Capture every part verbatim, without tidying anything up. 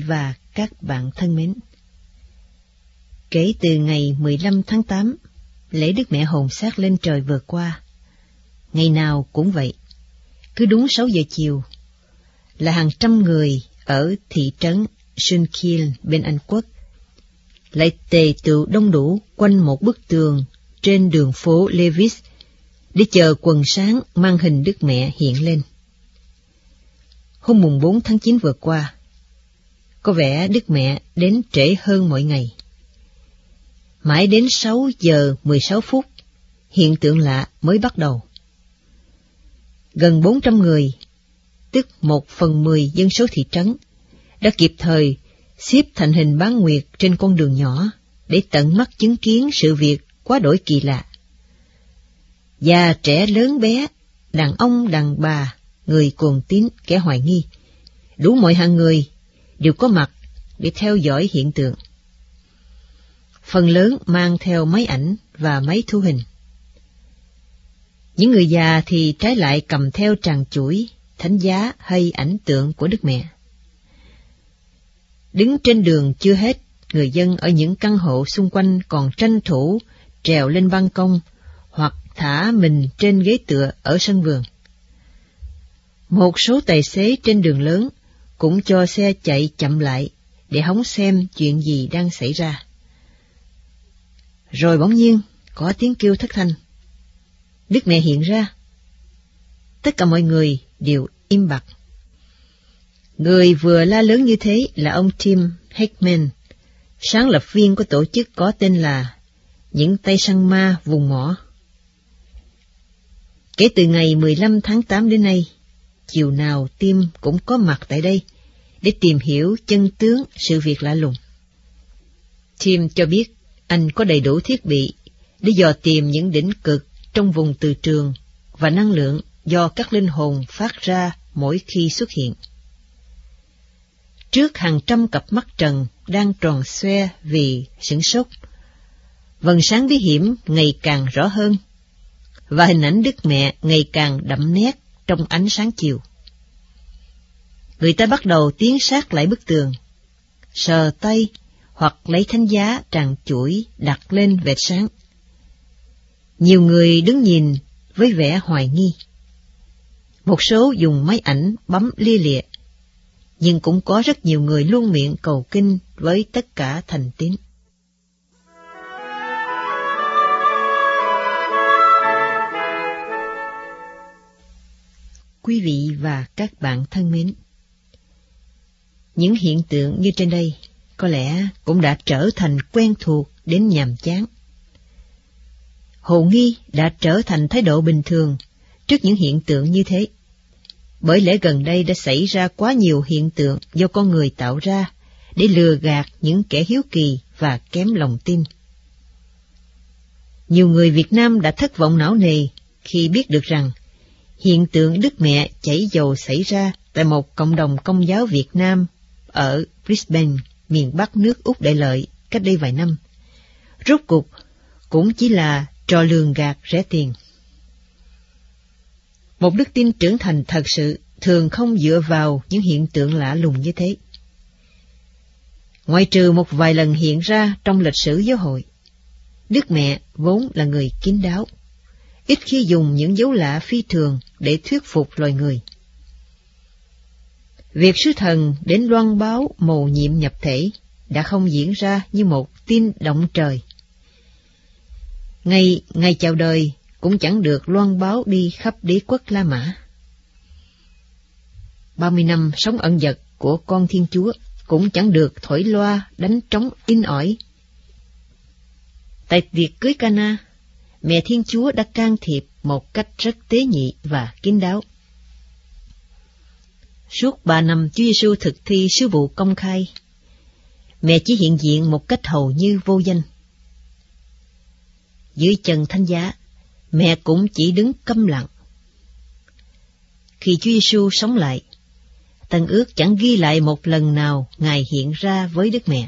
và các bạn thân mến, kể từ ngày mười lăm tháng tám, lễ Đức Mẹ hồn xác lên trời vừa qua, ngày nào cũng vậy, cứ đúng sáu giờ chiều, là hàng trăm người ở thị trấn Shunkil bên Anh Quốc lại tề tựu đông đủ quanh một bức tường trên đường phố Levis để chờ quần sáng mang hình Đức Mẹ hiện lên. Hôm mùng bốn tháng chín vừa qua, có vẻ Đức Mẹ đến trễ hơn mọi ngày. Mãi đến sáu giờ mười sáu phút, hiện tượng lạ mới bắt đầu. Gần bốn trăm người, tức một phần mười dân số thị trấn, đã kịp thời xếp thành hình bán nguyệt trên con đường nhỏ để tận mắt chứng kiến sự việc quá đổi kỳ lạ. Già trẻ lớn bé, đàn ông đàn bà, người cuồng tín kẻ hoài nghi, đủ mọi hạng người đều có mặt để theo dõi hiện tượng. Phần lớn mang theo máy ảnh và máy thu hình. Những người già thì trái lại cầm theo tràng chuỗi, thánh giá hay ảnh tượng của Đức Mẹ. Đứng trên đường chưa hết, người dân ở những căn hộ xung quanh còn tranh thủ trèo lên ban công hoặc thả mình trên ghế tựa ở sân vườn. Một số tài xế trên đường lớn cũng cho xe chạy chậm lại để hóng xem chuyện gì đang xảy ra. Rồi bỗng nhiên có tiếng kêu thất thanh. Đức Mẹ hiện ra. Tất cả mọi người đều im bặt. Người vừa la lớn như thế là ông Tim Heckman, sáng lập viên của tổ chức có tên là Những Tay Săn Ma Vùng Mỏ. Kể từ ngày mười lăm tháng tám đến nay, chiều nào Tim cũng có mặt tại đây để tìm hiểu chân tướng sự việc lạ lùng. Tim cho biết anh có đầy đủ thiết bị để dò tìm những đỉnh cực trong vùng từ trường và năng lượng do các linh hồn phát ra mỗi khi xuất hiện. Trước hàng trăm cặp mắt trần đang tròn xoe vì sửng sốt, vầng sáng bí hiểm ngày càng rõ hơn, và hình ảnh Đức Mẹ ngày càng đậm nét trong ánh sáng chiều. Người ta bắt đầu tiến sát lại bức tường, sờ tay hoặc lấy thánh giá tràng chuỗi đặt lên vệt sáng. Nhiều người đứng nhìn với vẻ hoài nghi. Một số dùng máy ảnh bấm lia lịa, nhưng cũng có rất nhiều người luôn miệng cầu kinh với tất cả thành tín. Quý vị và các bạn thân mến, những hiện tượng như trên đây có lẽ cũng đã trở thành quen thuộc đến nhàm chán. Hồ nghi đã trở thành thái độ bình thường trước những hiện tượng như thế, bởi lẽ gần đây đã xảy ra quá nhiều hiện tượng do con người tạo ra để lừa gạt những kẻ hiếu kỳ và kém lòng tin. Nhiều người Việt Nam đã thất vọng não nề khi biết được rằng hiện tượng Đức Mẹ chảy dầu xảy ra tại một cộng đồng Công giáo Việt Nam ở Brisbane, miền Bắc nước Úc Đại Lợi cách đây vài năm, rốt cuộc cũng chỉ là trò lường gạt rẻ tiền. Một đức tin trưởng thành thật sự thường không dựa vào những hiện tượng lạ lùng như thế. Ngoại trừ một vài lần hiện ra trong lịch sử giáo hội, Đức Mẹ vốn là người kín đáo, ít khi dùng những dấu lạ phi thường để thuyết phục loài người. Việc sứ thần đến loan báo mầu nhiệm nhập thể đã không diễn ra như một tin động trời. Ngày ngày chào đời cũng chẳng được loan báo đi khắp đế quốc La Mã. Ba mươi năm sống ẩn dật của con Thiên Chúa cũng chẳng được thổi loa đánh trống in ỏi. Tại tiệc cưới Cana, mẹ Thiên Chúa đã can thiệp một cách rất tế nhị và kín đáo. Suốt ba năm Chúa Giêsu thực thi sứ vụ công khai, mẹ chỉ hiện diện một cách hầu như vô danh. Dưới chân thánh giá, mẹ cũng chỉ đứng câm lặng. Khi Chúa Giêsu sống lại, Tân Ước chẳng ghi lại một lần nào Ngài hiện ra với Đức Mẹ.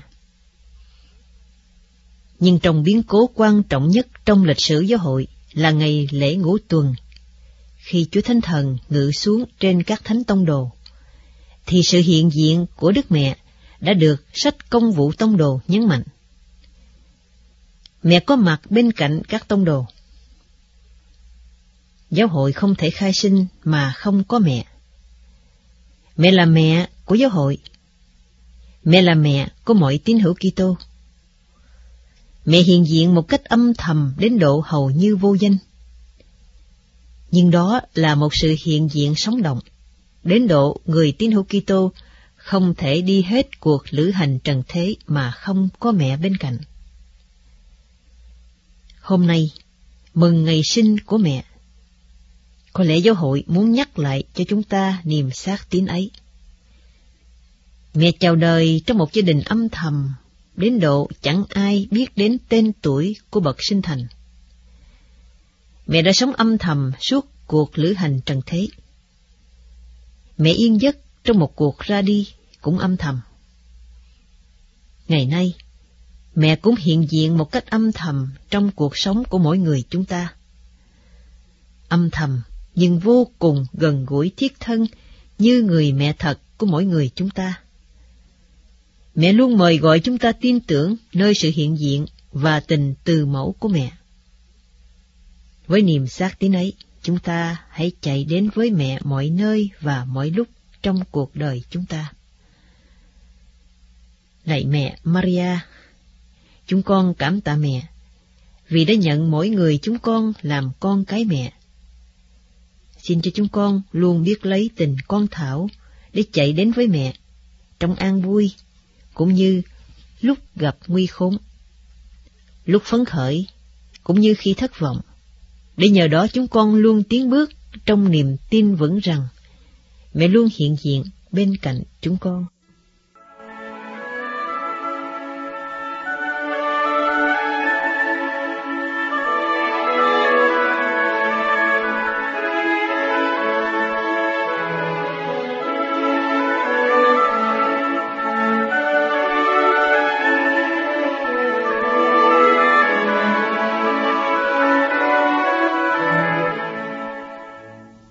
Nhưng trong biến cố quan trọng nhất trong lịch sử giáo hội là ngày lễ Ngũ Tuần, khi Chúa Thánh Thần ngự xuống trên các thánh tông đồ, thì sự hiện diện của Đức Mẹ đã được sách Công vụ Tông đồ nhấn mạnh. Mẹ có mặt bên cạnh các tông đồ. Giáo hội không thể khai sinh mà không có mẹ. Mẹ là mẹ của giáo hội. Mẹ là mẹ của mọi tín hữu Kitô. Mẹ hiện diện một cách âm thầm đến độ hầu như vô danh. Nhưng đó là một sự hiện diện sống động, đến độ người tín hữu Kitô không thể đi hết cuộc lữ hành trần thế mà không có mẹ bên cạnh. Hôm nay, mừng ngày sinh của mẹ. Có lẽ giáo hội muốn nhắc lại cho chúng ta niềm xác tín ấy. Mẹ chào đời trong một gia đình âm thầm, đến độ chẳng ai biết đến tên tuổi của bậc sinh thành. Mẹ đã sống âm thầm suốt cuộc lữ hành trần thế. Mẹ yên giấc trong một cuộc ra đi cũng âm thầm. Ngày nay, mẹ cũng hiện diện một cách âm thầm trong cuộc sống của mỗi người chúng ta. Âm thầm nhưng vô cùng gần gũi thiết thân như người mẹ thật của mỗi người chúng ta. Mẹ luôn mời gọi chúng ta tin tưởng nơi sự hiện diện và tình từ mẫu của mẹ. Với niềm xác tín ấy, chúng ta hãy chạy đến với mẹ mọi nơi và mọi lúc trong cuộc đời chúng ta. Lạy mẹ Maria, chúng con cảm tạ mẹ vì đã nhận mỗi người chúng con làm con cái mẹ. Xin cho chúng con luôn biết lấy tình con thảo để chạy đến với mẹ trong an vui, cũng như lúc gặp nguy khốn, lúc phấn khởi, cũng như khi thất vọng, để nhờ đó chúng con luôn tiến bước trong niềm tin vững rằng mẹ luôn hiện diện bên cạnh chúng con.